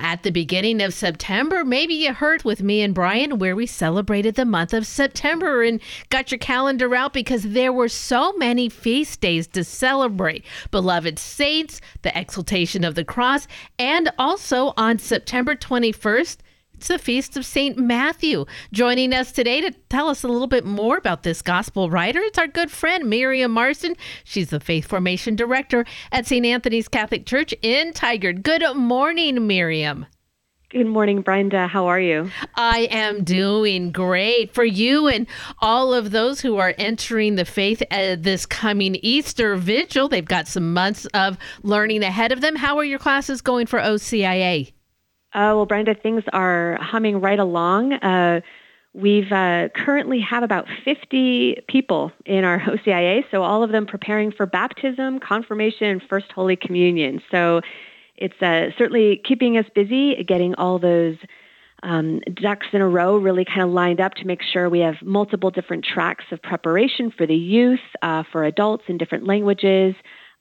at the beginning of September, maybe you heard with me and Brian where we celebrated the month of September and got your calendar out because there were so many feast days to celebrate. Beloved saints, the exaltation of the cross, and also on September 21st, it's the Feast of St. Matthew. Joining us today to tell us a little bit more about this gospel writer, it's our good friend, Miriam Marston. She's the Faith Formation Director at St. Anthony's Catholic Church in Tigard. Good morning, Miriam. Good morning, Brenda. How are you? I am doing great. For you and all of those who are entering the faith this coming Easter Vigil, they've got some months of learning ahead of them. How are your classes going for OCIA? Well, Brenda, things are humming right along. We've currently have about 50 people in our OCIA, so all of them preparing for baptism, confirmation, and First Holy Communion. So it's certainly keeping us busy, getting all those ducks in a row really kind of lined up to make sure we have multiple different tracks of preparation for the youth, for adults in different languages.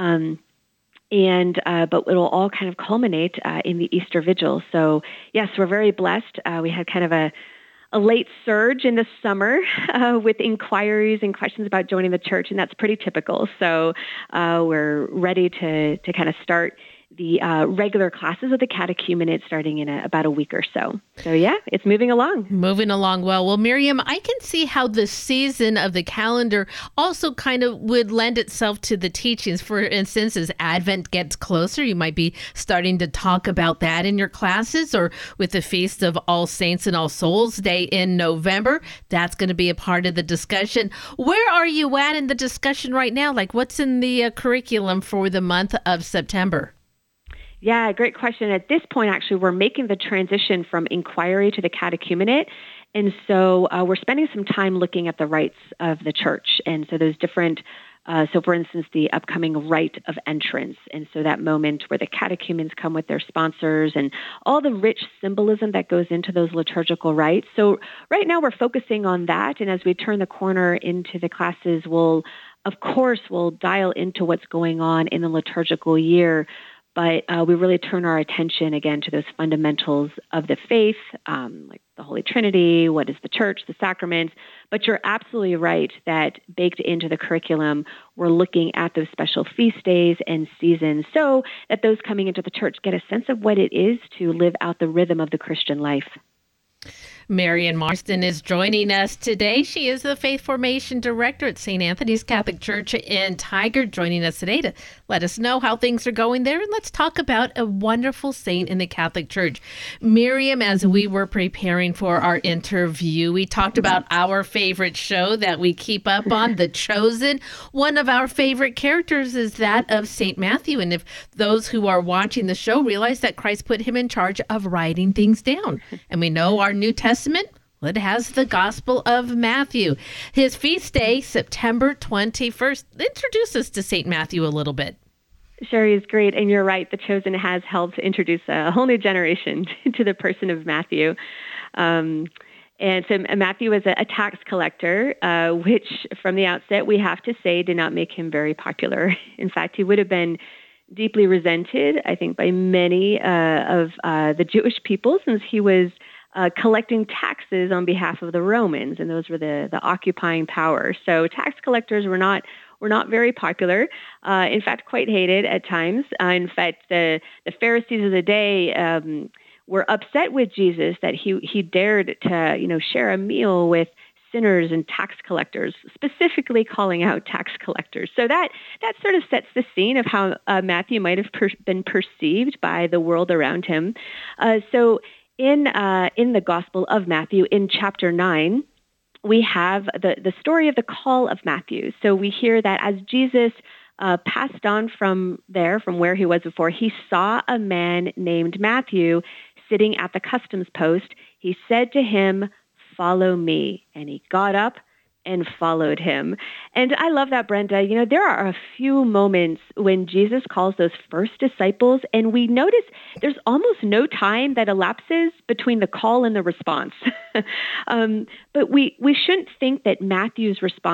But it'll all kind of culminate in the Easter Vigil. So yes, we're very blessed. We had kind of a late surge in the summer with inquiries and questions about joining the church, and that's pretty typical. So we're ready to kind of start the regular classes of the catechumenate starting in about a week or so. So yeah, it's moving along. Moving along well. Well, Miriam, I can see how the season of the calendar also kind of would lend itself to the teachings. For instance, as Advent gets closer, you might be starting to talk about that in your classes, or with the Feast of All Saints and All Souls Day in November. That's going to be a part of the discussion. Where are you at in the discussion right now? Like, what's in the curriculum for the month of September? Yeah, great question. At this point, actually, we're making the transition from inquiry to the catechumenate. And so we're spending some time looking at the rites of the church. And so there's different, so for instance, the upcoming rite of entrance. And so that moment where the catechumens come with their sponsors and all the rich symbolism that goes into those liturgical rites. So right now we're focusing on that. And as we turn the corner into the classes, we'll dial into what's going on in the liturgical year. But we really turn our attention again to those fundamentals of the faith, like the Holy Trinity, what is the church, the sacraments. But you're absolutely right that baked into the curriculum, we're looking at those special feast days and seasons so that those coming into the church get a sense of what it is to live out the rhythm of the Christian life. Miriam Marston is joining us today. She is the Faith Formation Director at St. Anthony's Catholic Church in Tigard, joining us today to let us know how things are going there. And let's talk about a wonderful saint in the Catholic Church. Miriam, as we were preparing for our interview, we talked about our favorite show that we keep up on, The Chosen. One of our favorite characters is that of St. Matthew. And if those who are watching the show realize that Christ put him in charge of writing things down. And we know our New Testament, well, it has the Gospel of Matthew. His feast day, September 21st. Introduce us to St. Matthew a little bit. Sherry is great, and you're right. The Chosen has helped introduce a whole new generation to the person of Matthew. And so Matthew was a tax collector, which from the outset, we have to say, did not make him very popular. In fact, he would have been deeply resented, I think, by many of the Jewish people, since he was collecting taxes on behalf of the Romans, and those were the occupying power. So tax collectors were not very popular. In fact, quite hated at times. In fact, the Pharisees of the day were upset with Jesus that he dared to share a meal with sinners and tax collectors, specifically calling out tax collectors. So that sort of sets the scene of how Matthew might have been perceived by the world around him. So in the Gospel of Matthew, in chapter 9, we have the story of the call of Matthew. So we hear that as Jesus passed on from where he was before, he saw a man named Matthew sitting at the customs post. He said to him, "Follow me." And he got up and followed him. And I love that, Brenda. There are a few moments when Jesus calls those first disciples, and we notice there's almost no time that elapses between the call and the response. But we shouldn't think that Matthew's response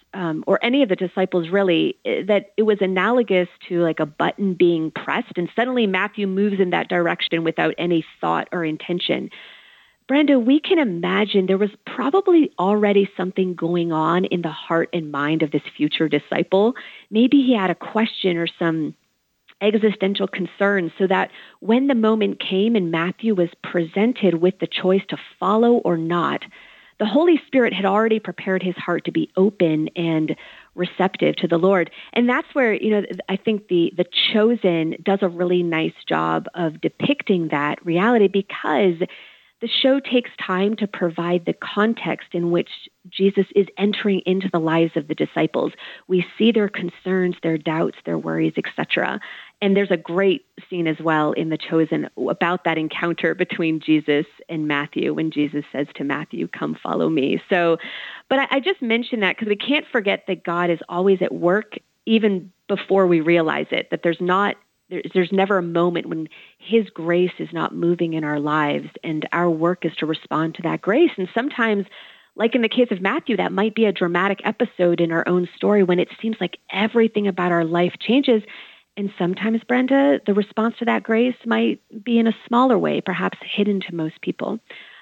or any of the disciples really, that it was analogous to like a button being pressed, and suddenly Matthew moves in that direction without any thought or intention. Brenda, we can imagine there was probably already something going on in the heart and mind of this future disciple. Maybe he had a question or some existential concerns, so that when the moment came and Matthew was presented with the choice to follow or not, the Holy Spirit had already prepared his heart to be open and receptive to the Lord. And that's where, I think the Chosen does a really nice job of depicting that reality, because the show takes time to provide the context in which Jesus is entering into the lives of the disciples. We see their concerns, their doubts, their worries, etc. And there's a great scene as well in The Chosen about that encounter between Jesus and Matthew, when Jesus says to Matthew, "Come follow me." So, but I just mentioned that because we can't forget that God is always at work, even before we realize it, that there's never a moment when his grace is not moving in our lives, and our work is to respond to that grace. And sometimes, like in the case of Matthew, that might be a dramatic episode in our own story when it seems like everything about our life changes. And sometimes, Brenda, the response to that grace might be in a smaller way, perhaps hidden to most people.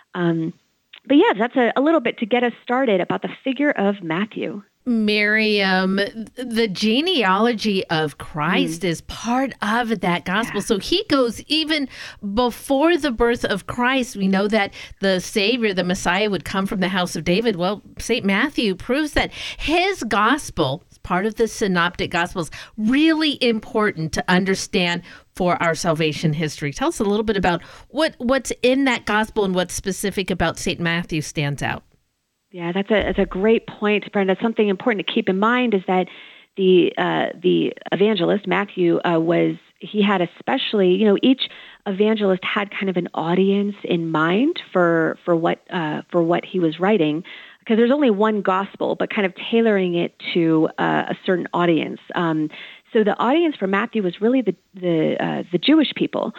But yeah, that's a little bit to get us started about the figure of Matthew. Miriam, the genealogy of Christ is part of that gospel. So he goes even before the birth of Christ. We know that the Savior, the Messiah, would come from the house of David. Well, St. Matthew proves that his gospel, part of the synoptic gospels, really important to understand for our salvation history. Tell us a little bit about what's in that gospel and what's specific about St. Matthew stands out. Yeah, that's a great point, Brenda. Something important to keep in mind is that the evangelist Matthew he had especially, each evangelist had kind of an audience in mind for what he was writing, because there's only one gospel, but kind of tailoring it to a certain audience. So the audience for Matthew was really the Jewish people,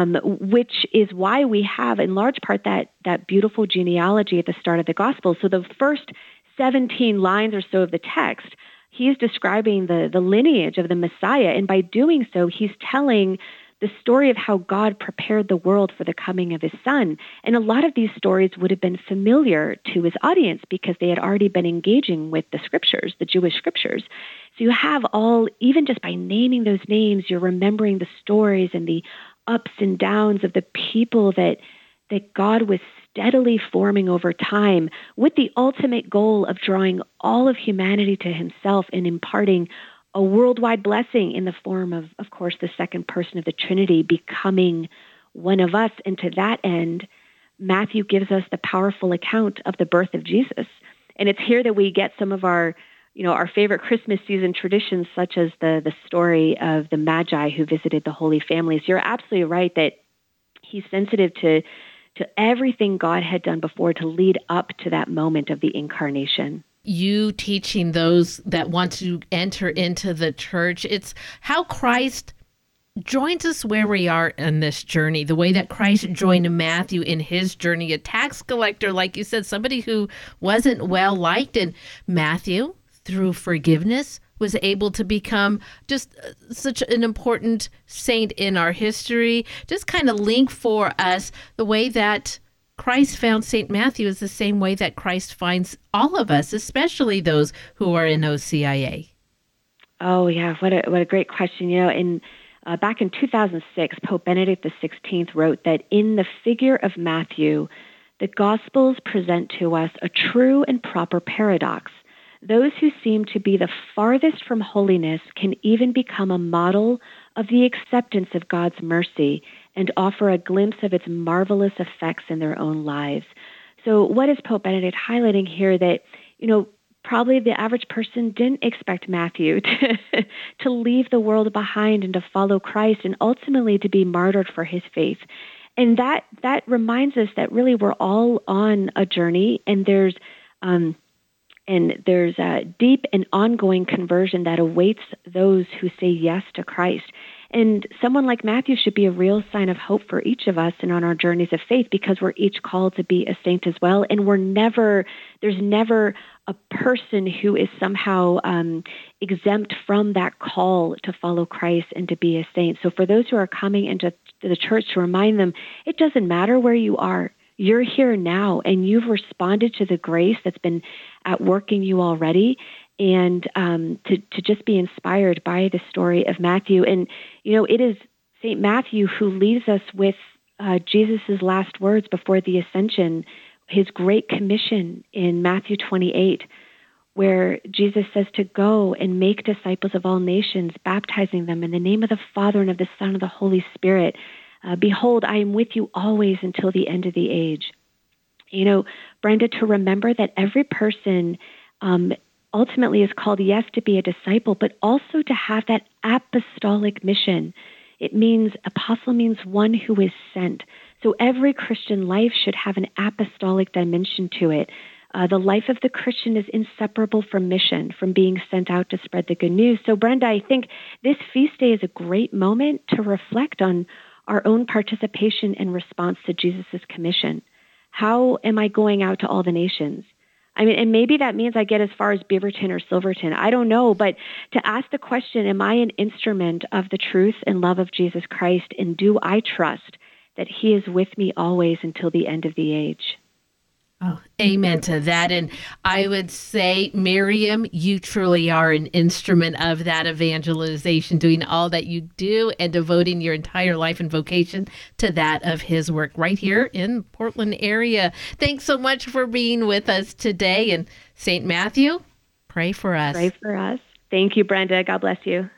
which is why we have, in large part, that beautiful genealogy at the start of the gospel. So the first 17 lines or so of the text, he's describing the lineage of the Messiah, and by doing so, he's telling the story of how God prepared the world for the coming of his son. And a lot of these stories would have been familiar to his audience because they had already been engaging with the scriptures, the Jewish scriptures. So you have even just by naming those names, you're remembering the stories and the ups and downs of the people that God was steadily forming over time, with the ultimate goal of drawing all of humanity to himself and imparting a worldwide blessing in the form of course, the second person of the Trinity becoming one of us. And to that end, Matthew gives us the powerful account of the birth of Jesus. And it's here that we get some of our favorite Christmas season traditions, such as the story of the Magi who visited the Holy Families. You're absolutely right that he's sensitive to everything God had done before to lead up to that moment of the incarnation. You teaching those that want to enter into the church, it's how Christ joins us where we are in this journey, the way that Christ joined Matthew in his journey, a tax collector, like you said, somebody who wasn't well liked. And Matthew, through forgiveness, was able to become just such an important saint in our history. Just kind of link for us the way that Christ found St. Matthew is the same way that Christ finds all of us, especially those who are in OCIA. Oh, yeah. What a great question. Back in 2006, Pope Benedict XVI wrote that in the figure of Matthew, the Gospels present to us a true and proper paradox. Those who seem to be the farthest from holiness can even become a model of the acceptance of God's mercy and offer a glimpse of its marvelous effects in their own lives. So what is Pope Benedict highlighting here? That, probably the average person didn't expect Matthew to leave the world behind and to follow Christ and ultimately to be martyred for his faith. And that reminds us that really we're all on a journey, and there's a deep and ongoing conversion that awaits those who say yes to Christ. And someone like Matthew should be a real sign of hope for each of us and on our journeys of faith, because we're each called to be a saint as well. And there's never a person who is somehow exempt from that call to follow Christ and to be a saint. So for those who are coming into the church, to remind them, it doesn't matter where you are. You're here now, and you've responded to the grace that's been at work in you already, and to just be inspired by the story of Matthew. And, it is St. Matthew who leaves us with Jesus' last words before the ascension, his great commission in Matthew 28, where Jesus says to go and make disciples of all nations, baptizing them in the name of the Father and of the Son and of the Holy Spirit. Behold, I am with you always until the end of the age. Brenda, to remember that every person ultimately is called, yes, to be a disciple, but also to have that apostolic mission. It means, apostle means one who is sent. So every Christian life should have an apostolic dimension to it. The life of the Christian is inseparable from mission, from being sent out to spread the good news. So Brenda, I think this feast day is a great moment to reflect on our own participation and response to Jesus' commission. How am I going out to all the nations? I mean, and maybe that means I get as far as Beaverton or Silverton. I don't know, but to ask the question, am I an instrument of the truth and love of Jesus Christ, and do I trust that he is with me always until the end of the age? Oh, amen to that. And I would say, Miriam, you truly are an instrument of that evangelization, doing all that you do and devoting your entire life and vocation to that of his work right here in Portland area. Thanks so much for being with us today. And St. Matthew, pray for us. Pray for us. Thank you, Brenda. God bless you.